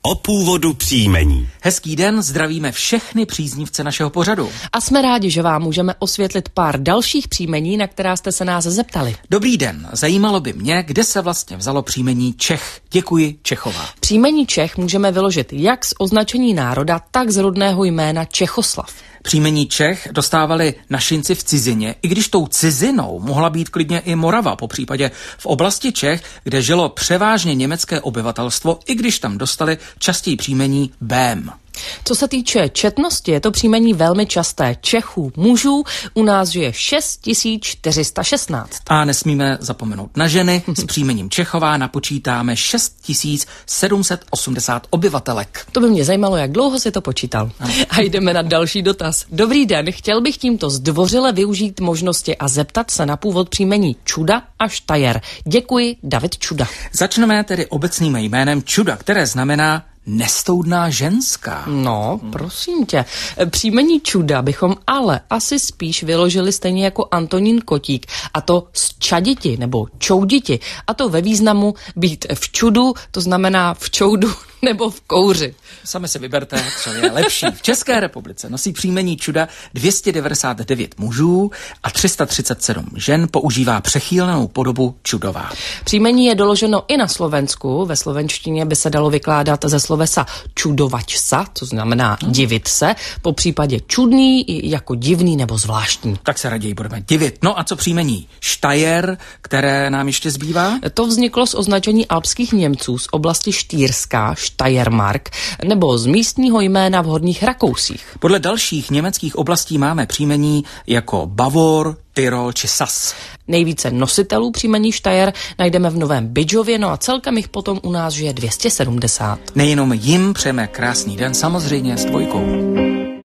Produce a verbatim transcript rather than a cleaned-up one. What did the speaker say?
o původu příjmení. Hezký den, zdravíme všechny příznivce našeho pořadu. A jsme rádi, že vám můžeme osvětlit pár dalších příjmení, na která jste se nás zeptali. Dobrý den, zajímalo by mě, kde se vlastně vzalo příjmení Čech. Děkuji, Čechová. Příjmení Čech můžeme vyložit jak z označení národa, tak z rodného jména Čechoslav. Příjmení Čech dostávali našinci v cizině, i když tou cizinou mohla být klidně i Morava, popřípadě v oblasti Čech, kde žilo převážně německé obyvatelstvo, i když tam dostali častěji příjmení Bém. Co se týče četnosti, je to příjmení velmi časté. Čechů mužů u nás žije šest tisíc čtyři sta šestnáct. A nesmíme zapomenout na ženy. S příjmením Čechová napočítáme šest tisíc sedm set osmdesát obyvatelek. To by mě zajímalo, jak dlouho si to počítal. A jdeme na další dotaz. Dobrý den, chtěl bych tímto zdvořile využít možnosti a zeptat se na původ příjmení Čuda a Štajer. Děkuji, David Čuda. Začneme tedy obecným jménem Čuda, které znamená nestoudná ženská. No, prosím tě. Příjmení Čuda bychom ale asi spíš vyložili stejně jako Antonín Kotík, a to z čaditi nebo čouditi. A to ve významu být v čudu, to znamená v čoudu nebo v kouři. Sami si vyberte, co je lepší. V České republice nosí příjmení Čuda dvě stě devadesát devět mužů a tři sta třicet sedm žen používá přechýlenou podobu Čudová. Příjmení je doloženo i na Slovensku. Ve slovenštině by se dalo vykládat ze slovesa čudovač sa, to znamená divit se, po případě čudný jako divný nebo zvláštní. Tak se raději budeme divit. No a co příjmení Štajer, které nám ještě zbývá? To vzniklo z označení alpských Němců z oblasti Štýrská, Steiermark, nebo z místního jména v Horních Rakousích. Podle dalších německých oblastí máme příjmení jako Bavor, Tyrol či Sas. Nejvíce nositelů příjmení Štajer najdeme v Novém Bydžově, no a celkem jich potom u nás žije dvě stě sedmdesát. Nejenom jim přejeme krásný den, samozřejmě s dvojkou.